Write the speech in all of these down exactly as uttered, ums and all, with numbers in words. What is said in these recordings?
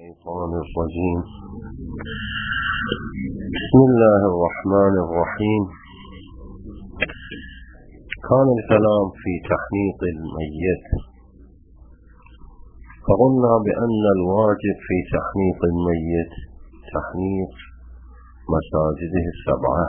الشيطان الرجيم. بسم الله الرحمن الرحيم. كان الكلام في تحنيط الميت، فقلنا بأن الواجب في تحنيط الميت تحنيط مساجده السبعة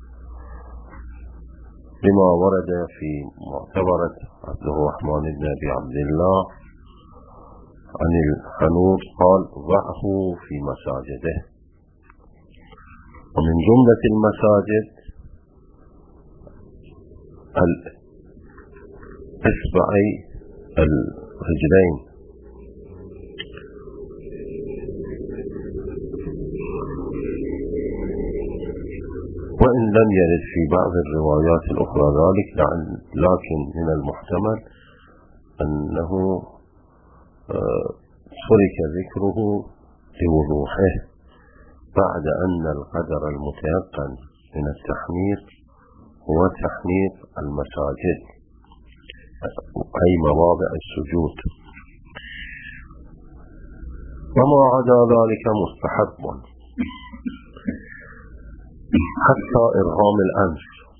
بما ورد في معتبرة عبد الرحمن بن أبي عبد الله عن الحنوط قال ضعه في مساجده. ومن جملة المساجد الإصبعي الرجلين، وإن لم يرد في بعض الروايات الأخرى ذلك، لكن من المحتمل أنه ترك ذكره لوضوحه بعد أن القدر المتيقن من التحنيط هو تحنيط المساجد أي مواضع السجود، وما عدا ذلك مستحب، حتى إرغام الأنف،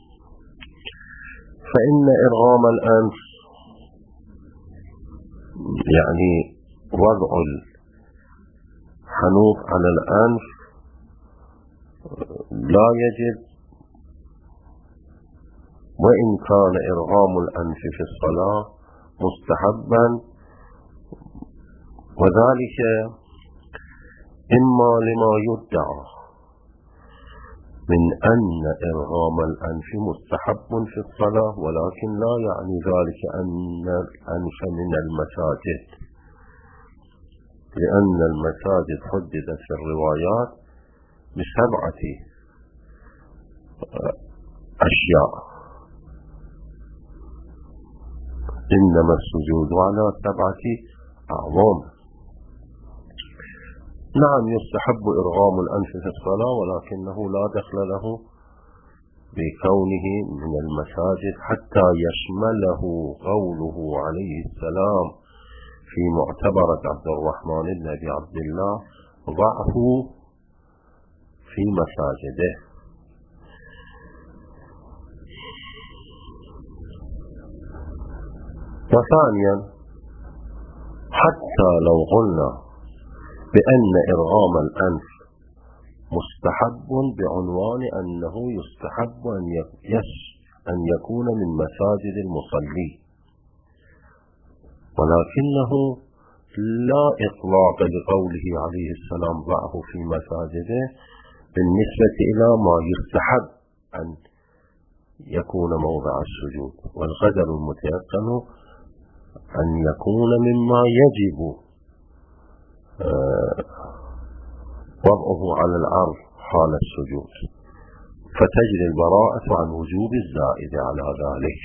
فإن إرغام الأنف يعني وضع الحنوط على الأنف لا يجب، وإن كان إرغام الأنف في الصلاة مستحبا، وذلك إما لما يدعى من أن إرغام الأنف مستحب في الصلاة، ولكن لا يعني ذلك أن الأنف من المساجد، لأن المساجد حددت في الروايات بسبعة أشياء، إنما السجود على سبعة أعظام. نعم يستحب إرغام الأنف في الصلاة، ولكنه لا دخل له بكونه من المساجد، حتى يشمله قوله عليه السلام في معتبرة عبد الرحمن بن أبي عبد الله ضعه في مساجده. وثانيا، حتى لو قلنا بأن إرغام الأنف مستحب بعنوان أنه يستحب أن يكون من مساجد المصلي، ولكنه لا إطلاق لقوله عليه السلام ضعه في مساجده بالنسبة إلى ما يستحب أن يكون موضع السجود، والقدر المتيقن أن يكون مما يجب وضعه على الأرض حال السجود، فتجري البراءة عن وجوب الزائد على ذلك.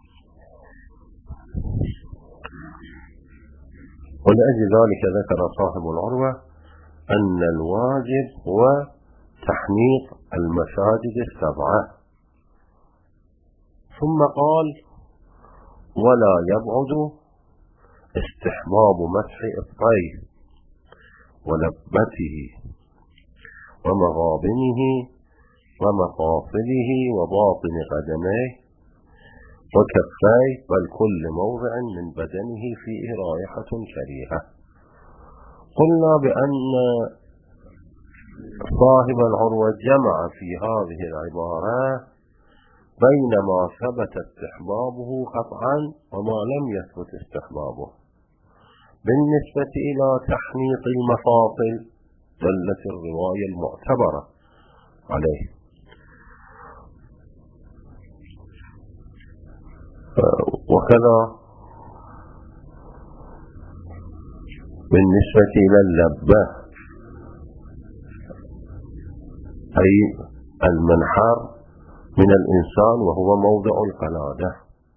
ولأجل ذلك ذكر صاحب العروة أن الواجب هو تحنيط المساجد السبعة، ثم قال ولا يبعد استحباب مسح الطير ولبته ومغابنه ومفاصله وباطن قدميه وكفيه، بل كل موضع من بدنه فيه رائحة كريهة. قلنا بأن صاحب العروة جمع في هذه العبارة بين ما ثبت استحبابه قطعا وما لم يثبت استحبابه. بالنسبة إلى تحنيط المفاصل دلت الرواية المعتبرة عليه، وكذا بالنسبة إلى اللبة أي المنحر من الإنسان وهو موضع القلادة،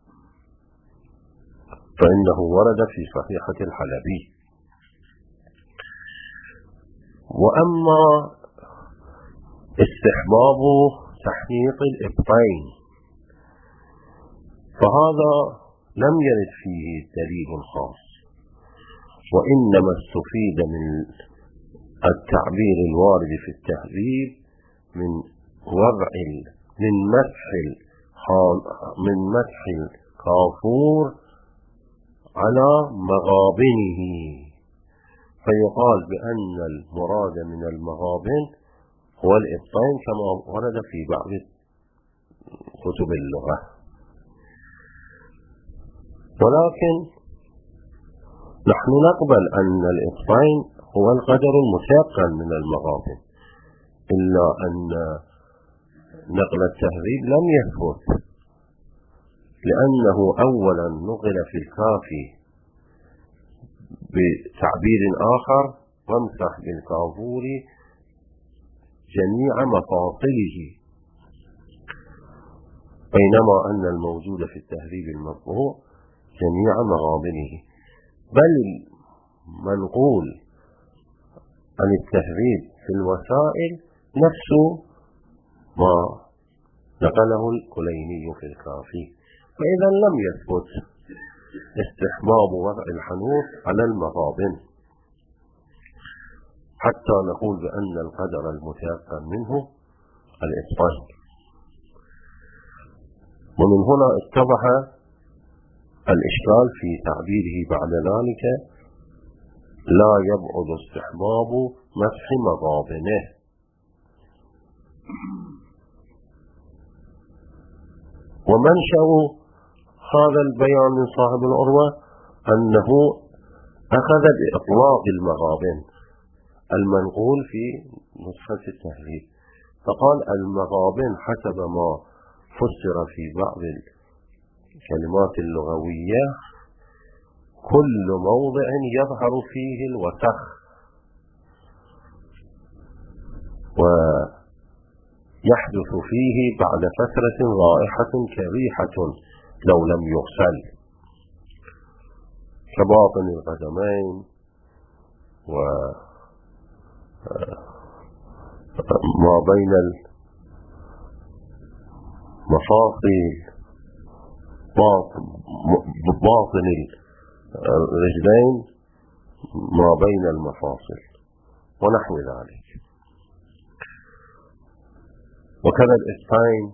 فإنه ورد في صحيحة الحلبي. وأما استحباب تحنيط الإبطين فهذا لم يرد فيه دليل خاص، وإنما استفيد من التعبير الوارد في التهذيب من وضع من مسح من مسح الكافور على مغابنه، فيقال بأن المراد من المغابن هو الإبطين كما ورد في بعض كتب اللغة. ولكن نحن نقبل أن الإبطين هو القدر المتيقن من المغابن، إلا أن نقل التهذيب لم يثبت، لأنه أولا نقل في الكافي بتعبير آخر وامسح بالكافور جميع مفاصله، بينما أن الموجود في التهذيب المطبوع جميع مغابنه. بل منقول عن التهذيب في الوسائل نفس ما نقله الكليني في الكافي، فإذا لم يثبت استحباب وضع الحنوط على المغابن حتى نقول بأن القدر المتيقن منه الإبطين. ومن هنا اتضح الإشكال في تعبيره بعد ذلك لا يبعد استحباب مسح مغابنه. ومنشأ هذا البيان من صاحب العروة أنه أخذ بإطلاق المغابن المنقول في نسخة التهذيب، فقال المغابن حسب ما فسر في بعض الكلمات اللغوية كل موضع يظهر فيه الوسخ ويحدث فيه بعد فترة رائحة كريحة لو لم يغسل، كباطن القدمين وما بين المفاصل، باطن الرجلين، ما بين المفاصل ونحو ذلك. وكذا الإبطين.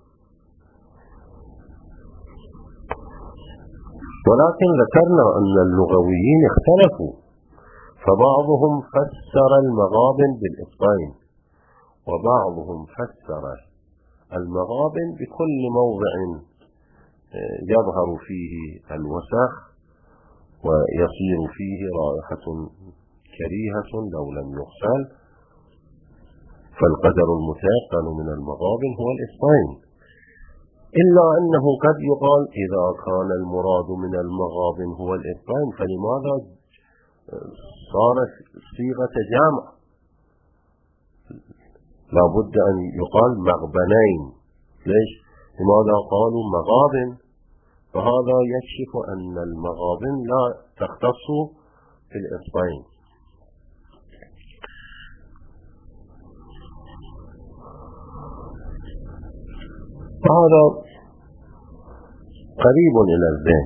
ولكن ذكرنا أن اللغويين اختلفوا، فبعضهم فسر المغابن بالإبطين وبعضهم فسر المغابن بكل موضع يظهر فيه الوسخ ويصير فيه رائحة كريهة لو لم يغسل، فالقدر المتيقن من المغابن هو الإبطين. إلا أنه قد يقال إذا كان المراد من المغابن هو الإبطين فلماذا صارت صيغة جامع؟ لا بد أن يقال مغبنين. ليش؟ لماذا قالوا مغابن؟ فهذا يكشف أن المغابن لا تختص في الإبطين. فهذا قريب إلى الذهن،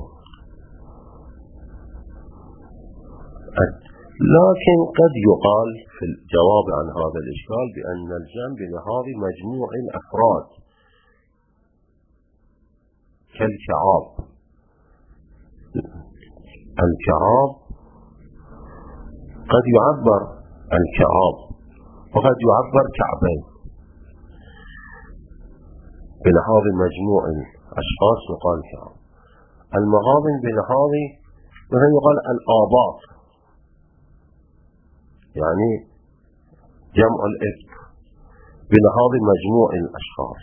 لكن قد يقال في الجواب عن هذا الإشكال بأن الجمع بلحاظ مجموع الأفراد كالكعاب. الكعاب قد يعبر الكعاب وقد يعبر كعبين بلحاظ مجموع الأشخاص يقال كعب. المغابن بلحاظ مثلا يقال الآباط، يعني جمع الإبط بلحاظ مجموع الأشخاص.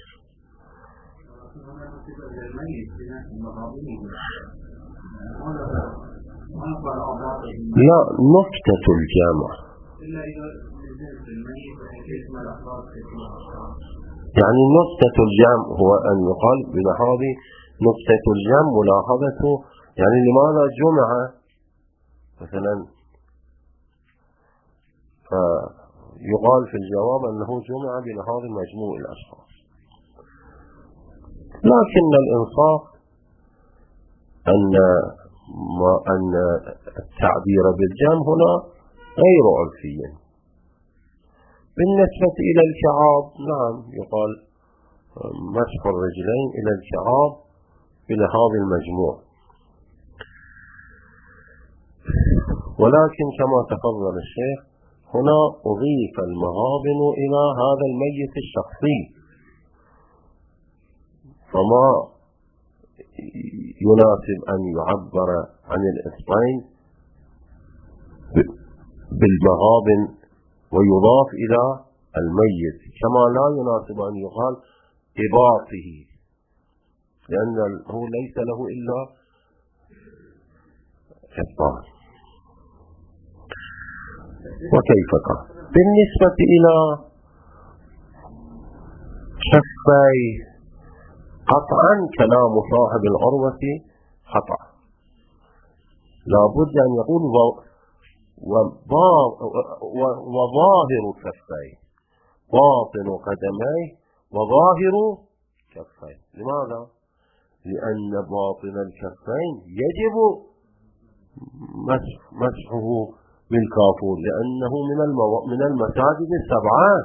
لا، نكتة الجامع يعني نكتة الجمع هو أن يقال بلحاظ نكتة الجمع ملاحظته، يعني لماذا جمع مثلا، فيقال في الجواب أنه جمع بلحاظ مجموع الأشخاص. لكن الإنصاف أن ما أن التعبير بالجمع هنا غير عرفي، بالنسبة إلى الكعاب نعم يقال مسح الرجلين إلى الكعاب إلى هذا المجموع. ولكن كما تفضل الشيخ هنا أضيف المغابن إلى هذا الميت الشخصي، فما يناسب أن يعبر عن الإسبين بالمغابن ويضاف إلى الميت، كما لا يناسب أن يقال إباطه، لأنه ليس له إلا إباط. وكيف قال بالنسبة إلى شفاي قطعا كلام صاحب العروة خطأ، لابد أن يقول وظاهر كفاي باطن قدميه وظاهر كفاي. لماذا؟ لأن باطن الكفين يجب مسحه بالكافور لأنه من من المساجد السبعة،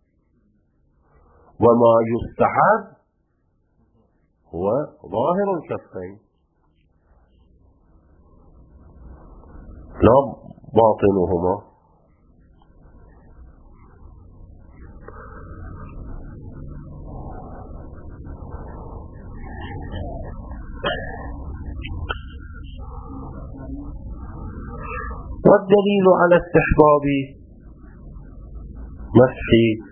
وما يستحب هو ظاهر الكفين لا باطنهما. والدليل على استحباب مسح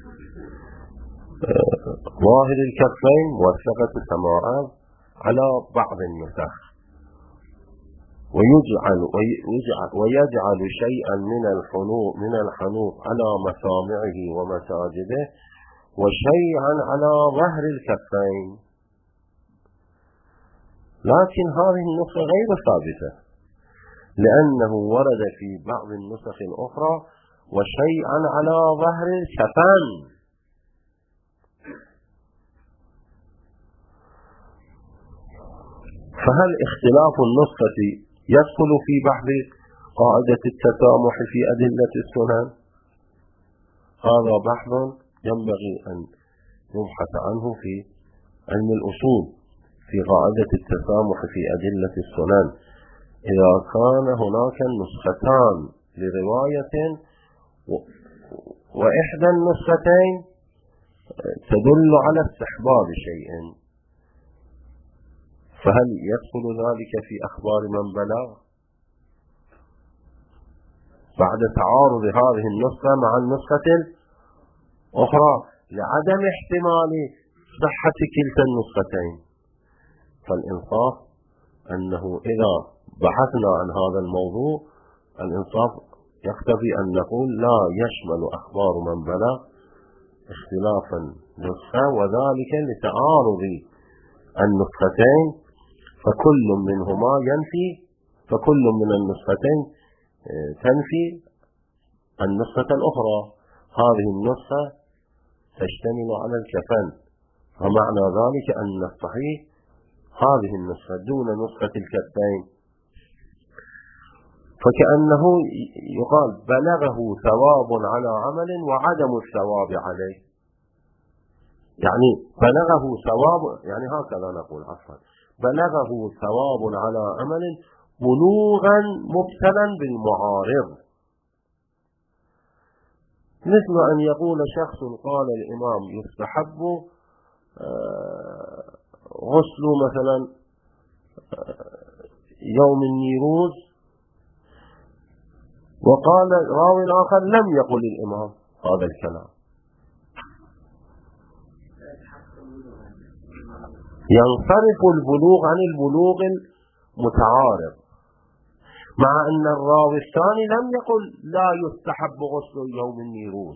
ظاهر الكفين موثقة السماعات على بعض النسخ، ويجعل ويجعل ويجعل شيئا من الحنوط من الحنوط على مسامعه ومساجده وشيئا على ظهر الكفين، لكن هذه النسخة غير ثابتة لأنه ورد في بعض النسخ الأخرى وشيئا على ظهر الكفن. فهل اختلاف النسخة يدخل في بحث قاعدة التسامح في أدلة السنن؟ هذا بحث ينبغي أن يبحث عنه في علم الأصول في قاعدة التسامح في أدلة السنن. إذا كان هناك نسختان لرواية وإحدى النسختين تدل على استحباب شيء، فهل يدخل ذلك في أخبار من بلغ بعد تعارض هذه النسخة مع النسخة الأخرى لعدم احتمال صحة كلتا النسختين؟ فالإنصاف أنه إذا بحثنا عن هذا الموضوع الإنصاف يقتضي أن نقول لا يشمل أخبار من بلغ اختلاف النسخة، وذلك لتعارض النسختين، فكل منهما ينفي فكل من النسختين تنفي النسخة الأخرى. هذه النسخة تشتمل على الكفن، ومعنى ذلك أن الصحيح هذه النسخة دون نسخة الكفين، فكأنه يقال بلغه ثواب على عمل وعدم الثواب عليه، يعني بلغه ثواب يعني هكذا نقول عفوا بلغه ثواب على عمل بلوغا مبتلا بالمعارض، مثل أن يقول شخص قال الإمام يستحب غسل مثلا يوم النيروز، وقال راوي آخر لم يقل الإمام هذا الكلام، ينصرف البلوغ عن البلوغ المتعارض، مع أن الراوي الثاني لم يقل لا يستحب غسل يوم النيروز،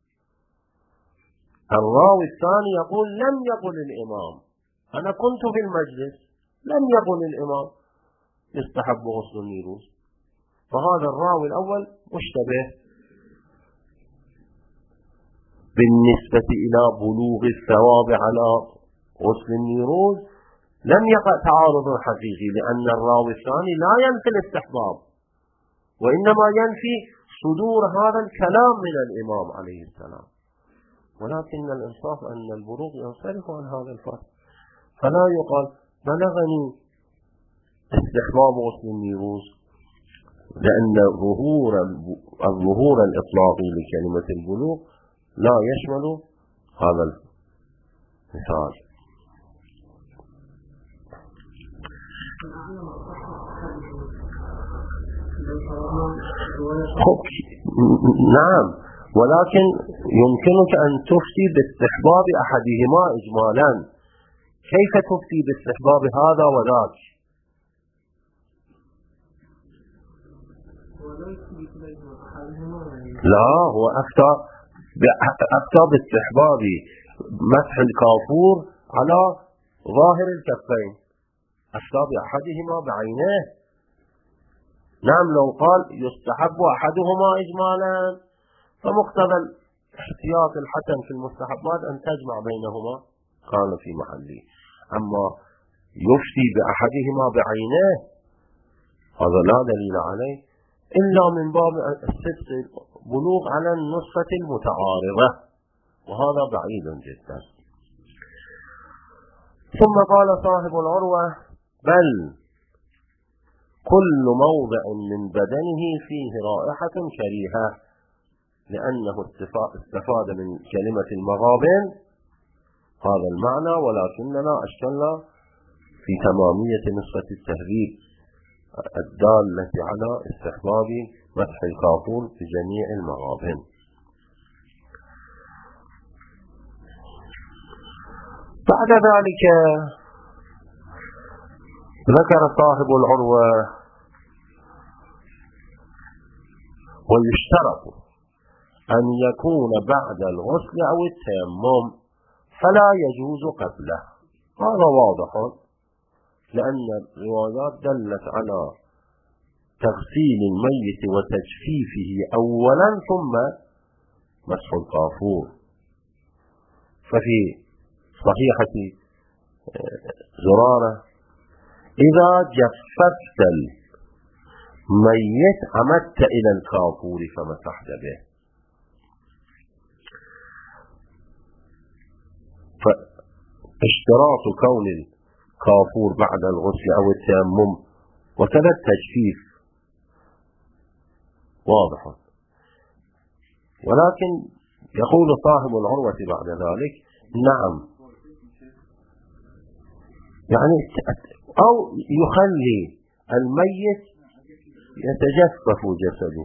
الراوي الثاني يقول لم يقل الإمام، أنا كنت في المجلس لم يقل الإمام يستحب غسل النيروز، فهذا الراوي الأول مشتبه بالنسبة إلى بلوغ الثواب على غسل النيروز، لم يقع تعارض حقيقي، لأن الراوي الثاني لا ينفي الاستحباب وإنما ينفي صدور هذا الكلام من الإمام عليه السلام، ولكن الإنصاف أن البلوغ ينصرف عن هذا الفرق، فلا يقال بلغني استحباب غسل النيروز، لأن ظهور الظهور الإطلاقي لكلمة البلوغ لا يشمل هذا المثال. نعم، ولكن يمكنك أن تفتي باستحباب أحدهما إجمالا، كيف تفتي باستحباب هذا وذاك؟ لا، هو أفتى أفتى باستحباب مسح الكافور على ظاهر الكفين، أفتى بأحدهما بعينه. نعم، لو قال يستحب أحدهما إجمالا فمقتضى الاحتياط الحسن في المستحبات أن تجمع بينهما كان في محله، أما يفتي بأحدهما بعينه هذا لا دليل عليه إلا من باب السدس بلوغ على النسخة المتعارضة، وهذا بعيد جدا. ثم قال صاحب العروة: بل كل موضع من بدنه فيه رائحة كريهة، لأنه استفاد من كلمة المغابن هذا المعنى، ولكننا أشكلنا في تمامية نسخة التهذيب الدالة على استحباب مسح الكافور في جميع المغابن. بعد ذلك ذكر صاحب العروة: ويشترط أن يكون بعد الغسل أو التيمم فلا يجوز قبله. هذا واضح، لأن الروايات دلت على تغسيل الميت وتجفيفه أولا ثم مسح الكافور. ففي صحيحة زرارة: إذا جففت الميت عمدت إلى الكافور فمسحت به. فاشتراط كون الكافور بعد الغسل أو التيمم وكذا التجفيف واضح، ولكن يقول صاحب العروة بعد ذلك: نعم، يعني أو يخلي الميت يتجفف جسده.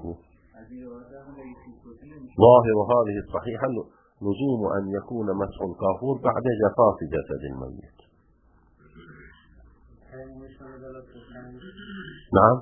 ظاهر هذه الصحيحة لزوم أن يكون مسح الكافور بعد جفاف جسد الميت. نعم،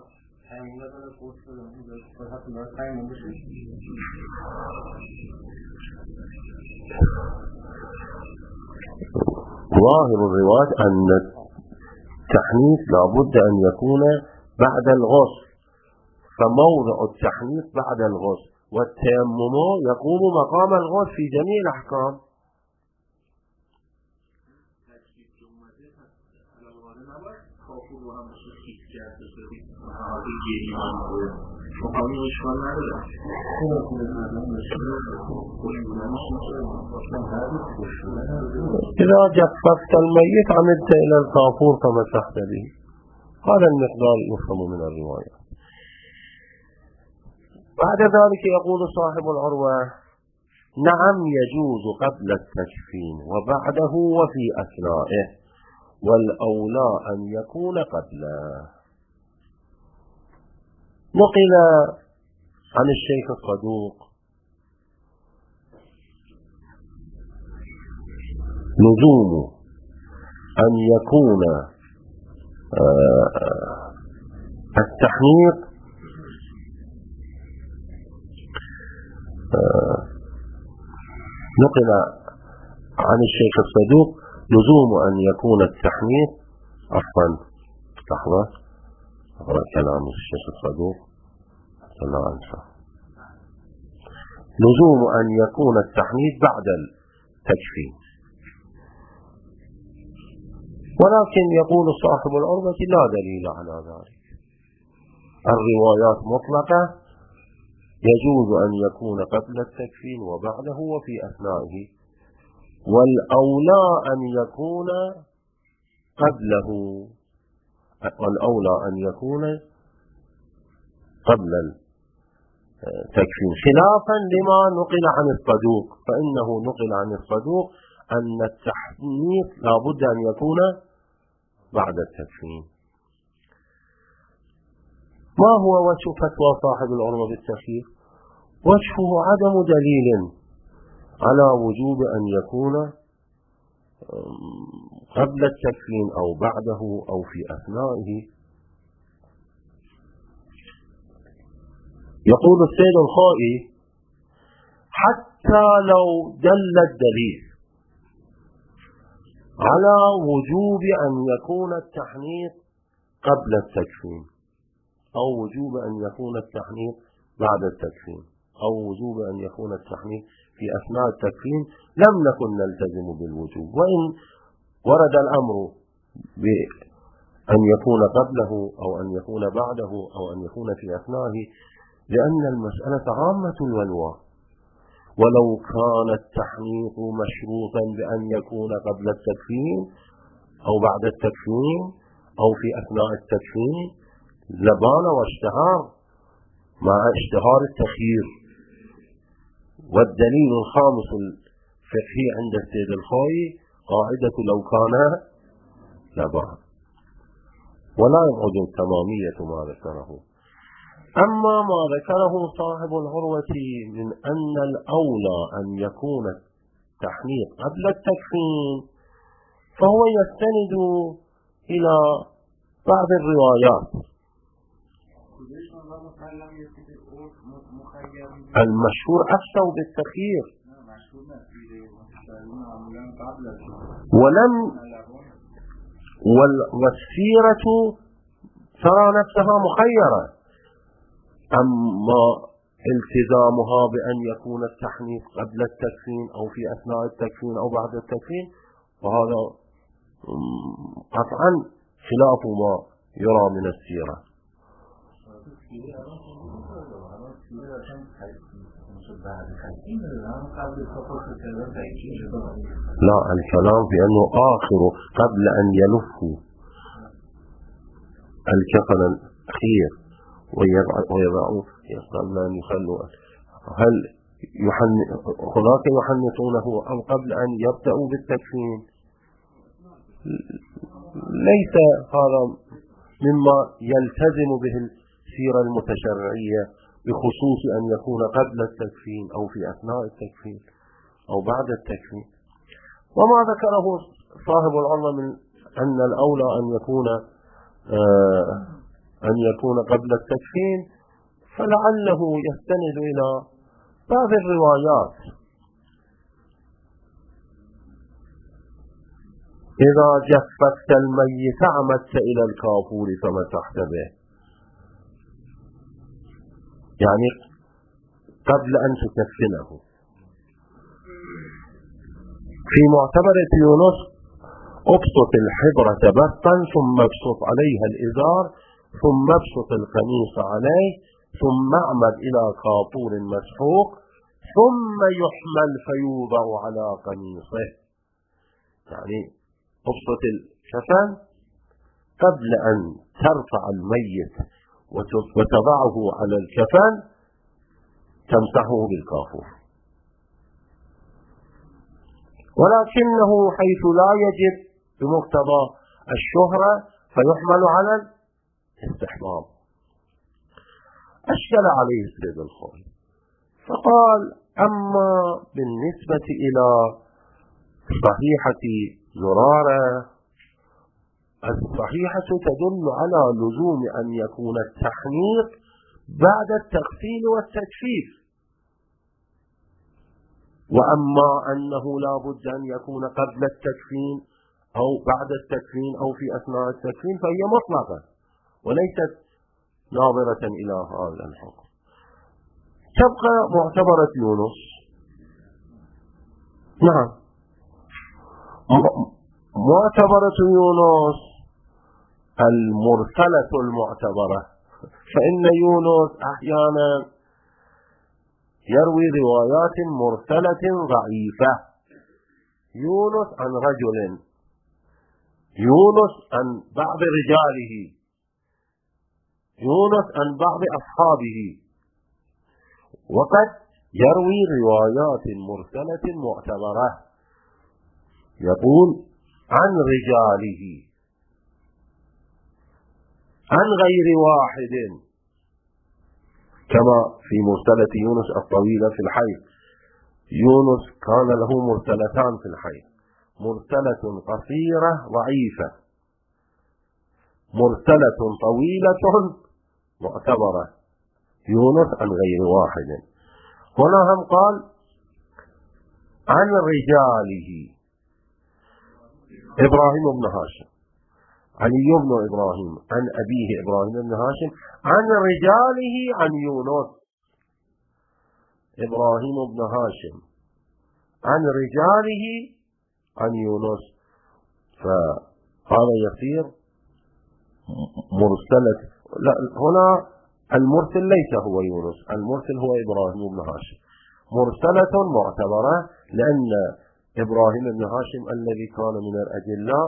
ظاهر الرواية أن التحنيث لابد أن يكون بعد الغسل، فموضع التحنيث بعد الغسل، والتيمم يقوم مقام الغسل في جميع الأحكام. إذا جففت الميت عمدت إلى الكافور فمسحت به. هذا المقدار يفهم من الرواية. بعد ذلك يقول صاحب العروة: نعم، يجوز قبل التكفين وبعده وفي أثنائه، والأولى أن يكون قبله. نقل عن الشيخ الصدوق لزوم أن يكون التحنيط نقل عن الشيخ الصدوق لزوم أن يكون التحنيط عفوا لحظة أقرأ كلام الشيخ الصدوق لا أنسى لزوم أن يكون التحنيط بعد التكفين، ولكن يقول صاحب العروة لا دليل على ذلك. الروايات مطلقة يجوز أن يكون قبل التكفين وبعده وفي أثنائه، والأولى أن يكون قبله، والأولى أن يكون قبل التكفين، خلافا لما نقل عن الصدوق، فإنه نقل عن الصدوق أن التحنيط لا بد أن يكون بعد التكفين. ما هو وجه فتوى صاحب العروة بالتخيير؟ وجهه عدم دليل على وجوب أن يكون قبل التكفين أو بعده أو في أثنائه. يقول السيد الخائي: حتى لو دل الدليل على وجوب أن يكون التحنيط قبل التكفين أو وجوب أن يكون التحنيط بعد التكفين أو وجوب أن يكون التحنيط في أثناء التكفين، لم نكن نلتزم بالوجوب، وإن ورد الأمر بأن يكون قبله أو أن يكون بعده أو أن يكون في أثنائه، لأن المسألة عامة الولوى، ولو كان التحنيط مشروطا بأن يكون قبل التكفين أو بعد التكفين أو في أثناء التكفين لبان واشتهار مع اشتهار التخيير. والدليل الخامس الفقهي عند السيد الخوئي قاعدة لو كان لبان، ولا يبعد التمامية ما ذكره. أما ما ذكره صاحب العروة من أن الأولى أن يكون التحنيط قبل التكفين، فهو يستند إلى بعض الروايات. المشهور أفتوا بالتخيير، ولم والسيرة ترى نفسها مخيرة، أما التزامها بأن يكون التحنيط قبل التكفين أو في أثناء التكفين أو بعد التكفين، وهذا قطعا خلاف ما يرى من السيرة. لا، الكلام في أنه آخر قبل أن يلفوا الكفن الأخير ويضعوا قبل أن يخلوا، هل هناك يحنطونه أم قبل أن يبدأوا بالتكفين؟ ليس هذا مما يلتزم به السيرة المتشرعية بخصوص أن يكون قبل التكفين أو في أثناء التكفين أو بعد التكفين. وما ذكره صاحب العروة من أن الأولى أن يكون آه أن يكون قبل التكفين، فلعله يستند إلى بعض الروايات. إذا جفت الميت عمدت إلى الكافور فمسحت به، يعني قبل أن تكفنه. في معتبرة يونس: ابسط الحبرة بسطا ثم ابسط عليها الإزار ثم ابسط القميص عليه ثم اعمد إلى كافور مسحوق ثم يحمل فيوضع على قميصه. يعني ابسط الكفن قبل أن ترفع الميت وتضعه على الكفن تمسحه بالكافور، ولكنه حيث لا يجب بمقتضى الشهرة فيحمل على الاستحباب. أشكل عليه السيد الخوئي فقال: أما بالنسبة إلى صحيحة زرارة، الصحيحة تدل على لزوم أن يكون التحنيط بعد التغسيل والتجفيف، وأما أنه لا بد أن يكون قبل التكفين أو بعد التكفين أو في أثناء التكفين فهي مطلقة وليست ناظرة إلى هذا الحكم. تبقى معتبرة يونس. نعم، معتبرة يونس المرسلة المعتبرة، فإن يونس أحيانا يروي روايات مرسلة ضعيفة. يونس عن رجل، يونس عن بعض رجاله، يونس عن بعض أصحابه، وقد يروي روايات مرسلة معتبرة، يقول عن رجاله عن غير واحد، كما في مرسلة يونس الطويلة في الحيض. يونس كان له مرسلتان في الحيض، مرسلة قصيرة ضعيفة، مرسلة طويلة معتبرة. يونس عن غير واحد. هنا هم قال عن رجاله إبراهيم بن هاشم، علي بن إبراهيم عن أبيه إبراهيم بن هاشم عن رجاله عن يونس. إبراهيم بن هاشم عن رجاله عن يونس، فهذا يصير مرسلة. لا، هنا المرسل ليس هو يونس، المرسل هو إبراهيم بن هاشم، مرسلة معتبرة، لأن إبراهيم بن هاشم الذي كان من الأجلاء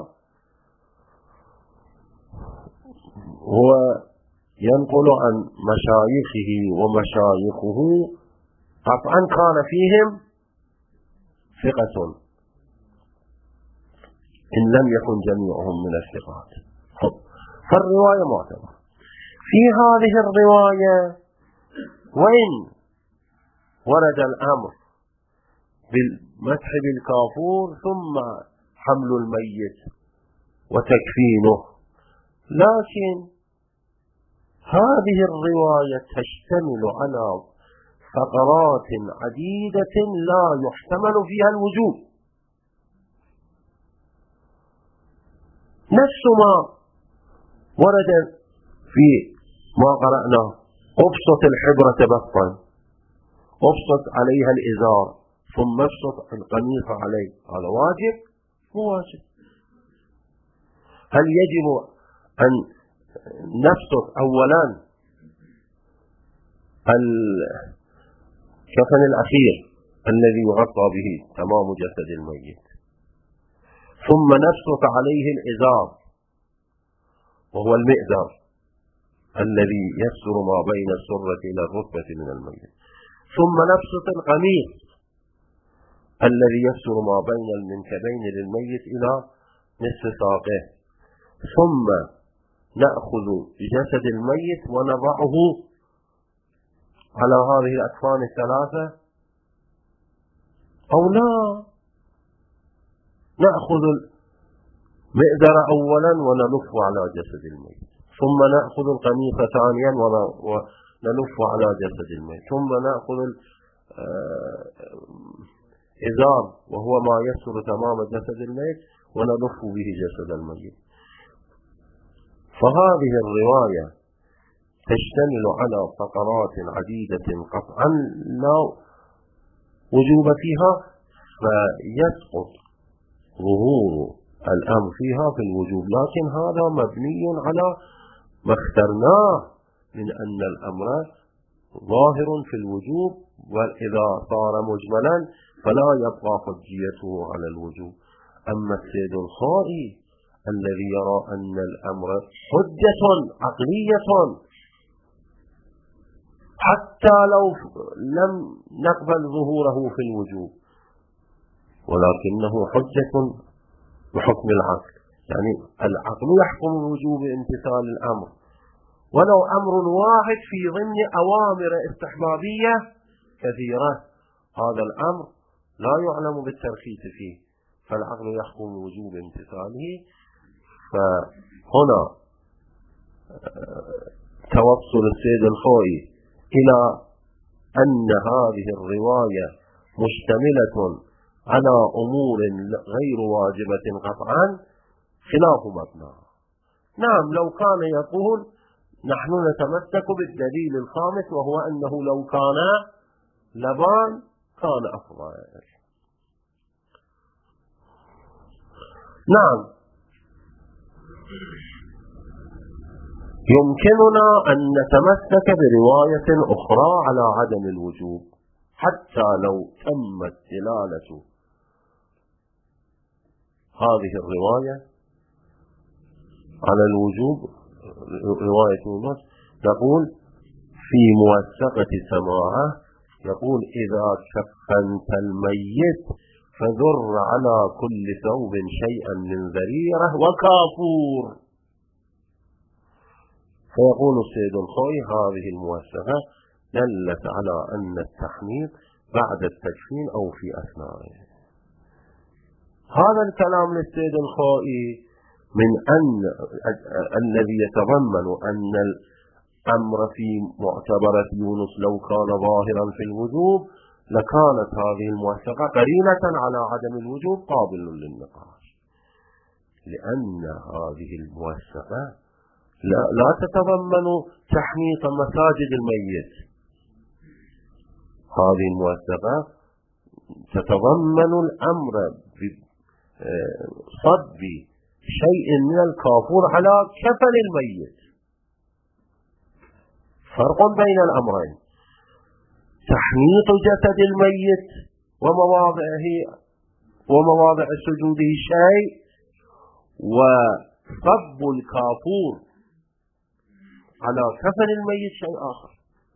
هو ينقل عن مشايخه ومشايخه، قطعا كان فيهم ثقة إن لم يكن جميعهم من الثقات، فالرواية معتبرة. في هذه الرواية وإن ورد الأمر بالمسح بالكافور ثم حمل الميت وتكفينه، لكن هذه الرواية تشتمل على فقرات عديدة لا يحتمل فيها الوجوب، نفس ما ورد في ما قرأناه: ابسط الحبرة بسطا، ابسط عليها الإزار ثم ابسط القميص عليه، هذا واجب مو واجب؟ هل يجب أن نبسط أولا الكفن الأخير الذي يغطى به تمام جسد الميت، ثم نبسط عليه الإزار وهو المئزر الذي يستر ما بين السرة إلى الركبة من الميت، ثم نبسط القميص الذي يستر ما بين المنكبين للميت إلى نصف ساقه، ثم نأخذ جسد الميت ونضعه على هذه الأكفان الثلاثة، أو لا نأخذ المئزر أولا ونلف على جسد الميت، ثم نأخذ القميص ثانيا ونلف على جسد الميت، ثم نأخذ الإزار وهو ما يستر تمام جسد الميت ونلف به جسد الميت. فهذه الرواية تشتمل على فقرات عديدة قطعا لا وجوب فيها، فيسقط ظهور الأمر فيها في الوجوب، لكن هذا مبني على ما اخترناه من أن الأمر ظاهر في الوجوب، وإذا صار مجملا فلا يبقى حجيته على الوجوب. أما السيد الخائي الذي يرى أن الأمر حجة عقلية حتى لو لم نقبل ظهوره في الوجوب، ولكنه حجة بحكم العقل، يعني العقل يحكم بوجوب امتثال الأمر ولو أمر واحد في ضمن أوامر استحبابية كثيرة، هذا الأمر لا يعلم بالترخيص فيه، فالعقل يحكم بوجوب امتثاله. فهنا توصل السيد الخوئي إلى أن هذه الرواية مشتملة على أمور غير واجبة قطعا خلاف مبناها. نعم، لو كان يقول نحن نتمسك بالدليل الخامس وهو أنه لو كان لبان كان أفضل. نعم، يمكننا أن نتمسك برواية أخرى على عدم الوجوب، حتى لو تمت دلالة هذه الرواية على الوجوب، رواية يونس، نقول في موثقة سماعة يقول إذا كفنت الميت فذر على كل ثوب شيئا من ذريرة وكافور. فيقول السيد الخوئي هذه الموثقة دلت على أن التحنيط بعد التكفين أو في أثنائه. هذا الكلام للسيد الخوئي من أن الذي يتضمن أن الأمر في معتبرة يونس لو كان ظاهرا في الوجوب لكانت هذه الموثقة قرينة على عدم الوجوب قابل للنقاش، لأن هذه الموثقة لا, لا تتضمن تحنيط مساجد الميت. هذه الموثقة تتضمن الأمر بصب شيء من الكافور على كفن الميت. فرق بين الأمرين، تحنيط جسد الميت ومواضعه ومواضع سجوده شيء، وصب الكافور على كفن الميت شيء آخر.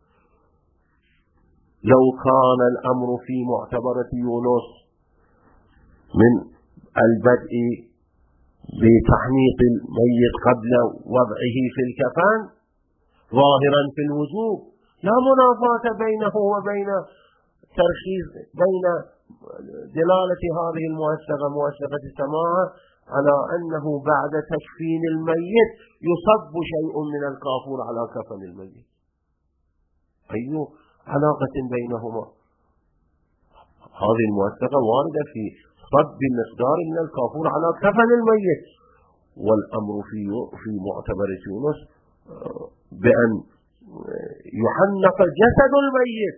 لو كان الأمر في معتبرة يونس من البدء بتحنيط الميت قبل وضعه في الكفن ظاهرا في الوجوب لا منافاة بينه وبين ترخيص بين دلالة هذه الموثقة موثقة السماعة على أنه بعد تكفين الميت يصب شيء من الكافور على كفن الميت. أي علاقة بينهما؟ هذه الموثقة واردة في صب مقدار من الكافور على كفن الميت، والأمر في في معتبرة يونس بأن يحنق جسد الميت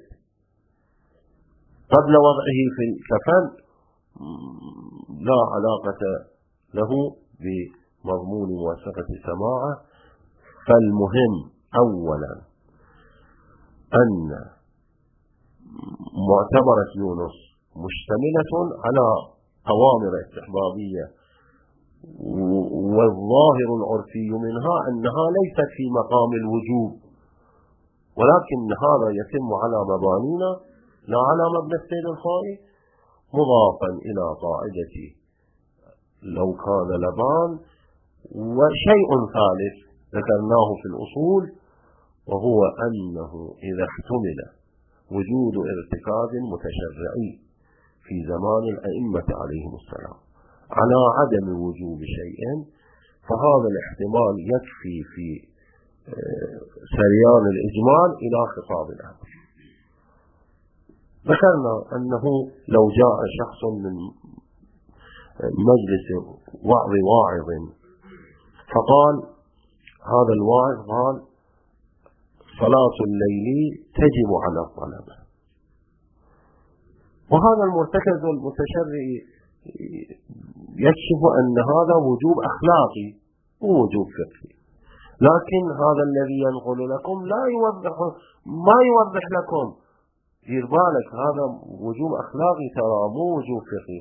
قبل وضعه في الكفن لا علاقة له بمضمون موثقة السماعة. فالمهم أولا أن معتبرة يونس مشتملة على أوامر استحبابية، والظاهر العرفي منها أنها ليست في مقام الوجوب، ولكن هذا يتم على مبانينا لا على مبنى السيد الخوئي، مضافا إلى قاعدة لو كان لبان. وشيء ثالث ذكرناه في الأصول، وهو أنه إذا احتمل وجود ارتكاب متشرعي في زمان الأئمة عليهم السلام على عدم وجوب شيء، فهذا الاحتمال يكفي في سريان الإجمال إلى خطاب الأمر. ذكرنا أنه لو جاء شخص من مجلس وعظ واعظ فقال هذا الواعظ قال صلاة الليل تجب على الطلبة، وهذا المرتكز المتشرعي يكشف أن هذا وجوب أخلاقي ووجوب فقهي، لكن هذا الذي ينقل لكم لا يوضح ما يوضح لكم دير بالك هذا وجوب أخلاقي ترى مو وجوب فقهي.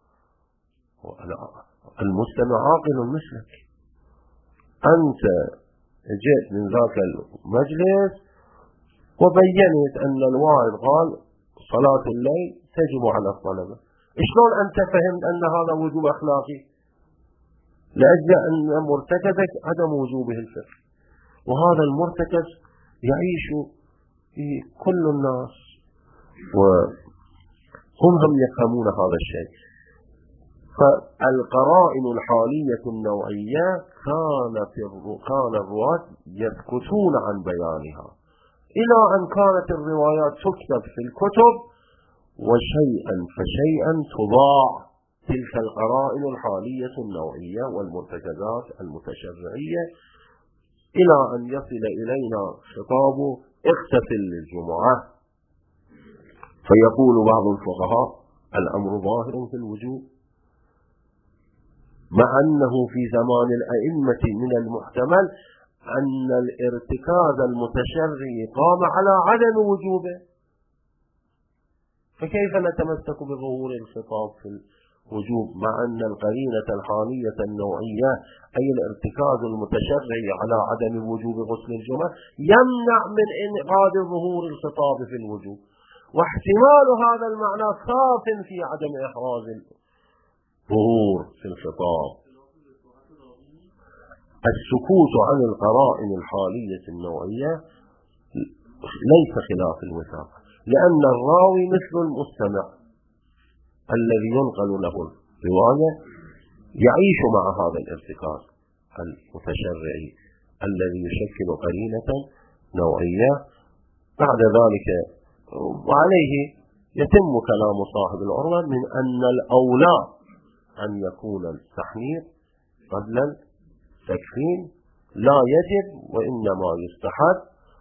المستمع عاقل مثلك، أنت جئت من ذاك المجلس وبينت أن الواعظ قال صلاة الليل تجب على الطلبة، شلون أنت فهمت أن هذا وجوب أخلاقي؟ لأجل أن مرتكزك عدم وجوبه الفقه، وهذا المرتكز يعيش في كل الناس وهم هم يفهمون هذا الشيء. فالقرائن الحالية النوعية كانت كان الرواة يسكتون عن بيانها إلى أن كانت الروايات تكتب في الكتب، وشيئا فشيئا تضاع تلك القرائن الحالية النوعية والمرتكزات المتشرعية إلى أن يصل إلينا خطاب اغتسل للجمعة. فيقول بعض الفقهاء الأمر ظاهر في الوجوب، مع أنه في زمان الأئمة من المحتمل أن الارتكاز المتشرعي قام على عدم وجوبه. فكيف نتمسك بظهور الخطاب في الوجوب مع أن القرينة الحالية النوعية أي الارتكاز المتشرعي على عدم وجوب غسل الجمعة يمنع من انعقاد ظهور الخطاب في الوجوب، واحتمال هذا المعنى صاف في عدم إحراز الظهور في الخطاب. السكوت عن القرائن الحالية النوعية ليس خلاف الوثاق، لأن الراوي مثل المستمع الذي ينقل له الرواية يعيش مع هذا الارتكاز المتشرعي الذي يشكل قرينة نوعية. بعد ذلك وعليه يتم كلام صاحب العروة من أن الأولى أن يكون التحنيط قبل التكفين لا يجب وإنما يستحب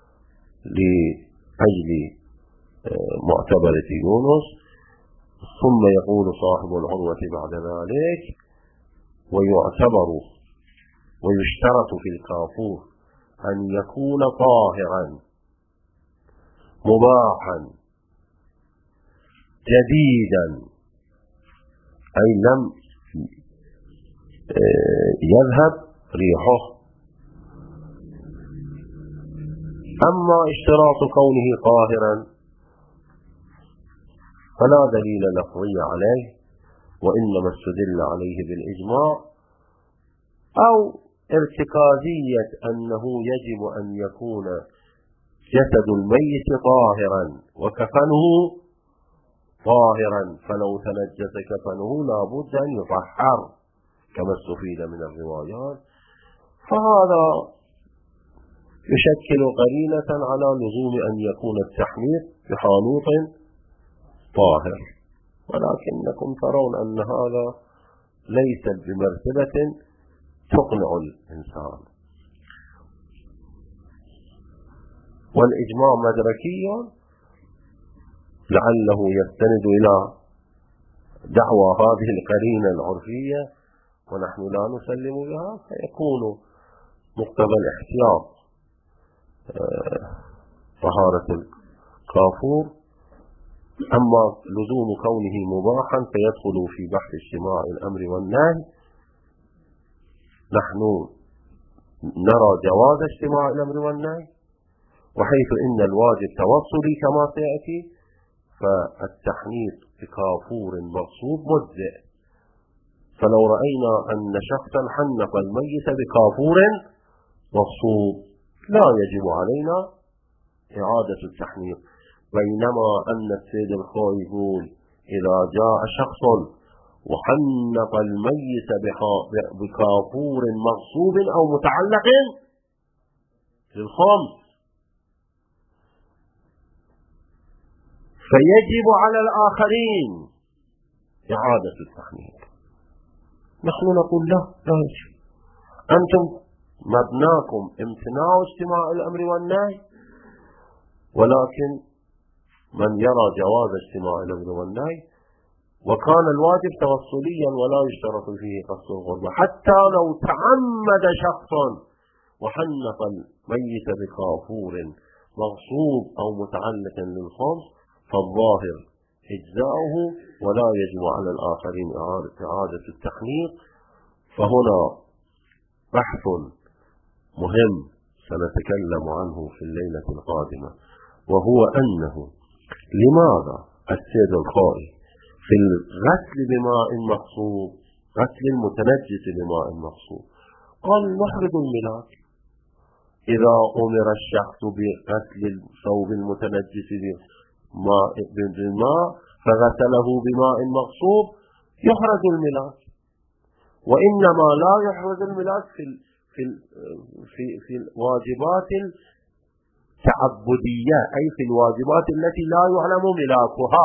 لأجل معتبرة يونس. ثم يقول صاحب العروة بعد ذلك: ويعتبر ويشترط في الكافور أن يكون طاهرا مباحا جديدا، أي لم يذهب ريحه. أما اشتراط كونه طاهرا فلا دليل لفظي عليه، وإنما استدل عليه بالإجماع أو ارتكازية أنه يجب أن يكون جسد الميت طاهرا وكفنه طاهرا، فلو تنجس كفنه لا بد أن يطهر كما استفيد من الروايات. فهذا يشكل قرينة على لزوم أن يكون التحنيط بحانوط طاهر، ولكنكم ترون أن هذا ليس بمرتبة تقنع الإنسان. والإجماع مدركي لعله يستند إلى دعوى هذه القرينة العرفية ونحن لا نسلم بها، فيكون مقتضى الاحتياط طهارة الكافور. أما لزوم كونه مباحا فيدخل في بحث اجتماع الأمر والنهي. نحن نرى جواز اجتماع الأمر والنهي، وحيث إن الواجب توصلي كما سيأتي، فالتحنيط بكافور مغصوب مجزئ. فلو رأينا أن شخصا حنق الميت بكافور مغصوب لا يجب علينا إعادة التحنيط، بينما أن السيد الخوي يقول إذا جاء شخص وحنق الميت بكافور مغصوب أو متعلق للخمس فيجب على الآخرين إعادة التحنيط. نحن نقول لا لا يجب، أنتم مبناكم امتناع اجتماع الأمر والنهي، ولكن من يرى جواز اجتماع الأمر والنهي، وكان الواجب توصليا ولا يشترط فيه قصد الغربة. حتى لو تعمد شخص وحنق الميت بكافور مغصوب أو متعلق للخمس فالظاهر إجزاؤه ولا يجب على الآخرين إعادة التحنيط. فهنا بحث مهم سنتكلم عنه في الليلة القادمة، وهو أنه لماذا السيد الخوئي في الغسل بماء مغصوب، غسل المتنجس بماء مغصوب، قال نحرق الملاك. إذا أمر الشخص بغسل الثوب المتنجس بماء فغسله بماء مغصوب يحرق الملاك، وإنما لا يحرق الملاك في في في في الواجبات التعبدية، أي في الواجبات التي لا يعلم ملاكها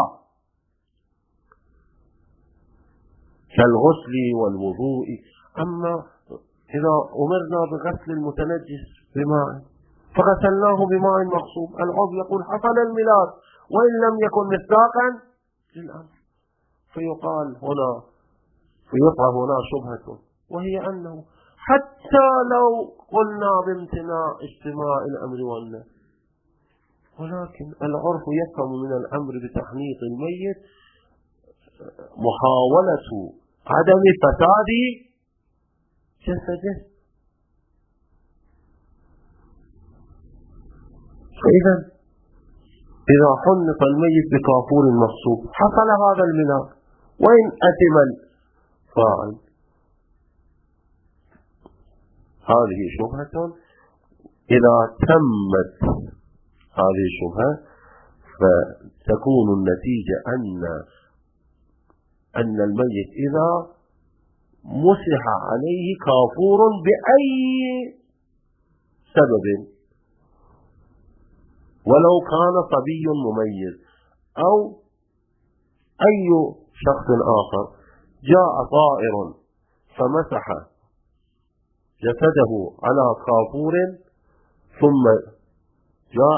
كالغسل والوضوء. أما إذا أمرنا بغسل المتنجس بماء فغسلناه بماء مغصوب، العضو يقول حصل الملاك وإن لم يكن مصداقا للأمر، فيقال هنا فيطرح هنا شبهة، وهي أنه حتى لو قلنا بامتناع اجتماع الأمر والنهي ولكن العرف يفهم من الأمر بتحنيط الميت محاولة عدم فساد جسده. فإذا إذا حنط الميت بكافور مغصوب حصل هذا الملاك، وإن أتم الفاعل. هذه شبهة. إذا تمت هذه الشبهة فتكون النتيجة أن أن الميت إذا مسح عليه كافور بأي سبب، ولو كان صبي مميز أو أي شخص آخر، جاء طائر فمسح جسده على كافور ثم جاء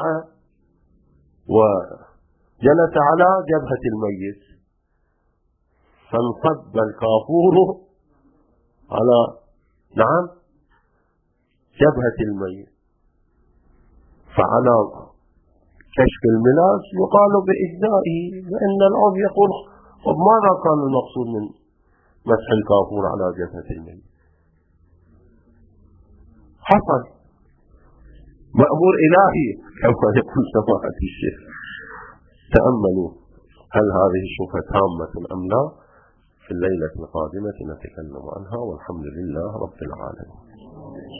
وجلس على جبهة الميت فانصب الكافور على نعم جبهة الميت، فعلى كشف الملاك يقال بإجزائه، لأن العرف يقول طب ماذا كان المقصود من مسح الكافور على جبهة الميت؟ حصل مأمور إلهي كما يقول سماحة الشيخ. تأملوا هل هذه الشبهة تامة أم لا؟ في الليلة القادمة نتكلم عنها، والحمد لله رب العالمين.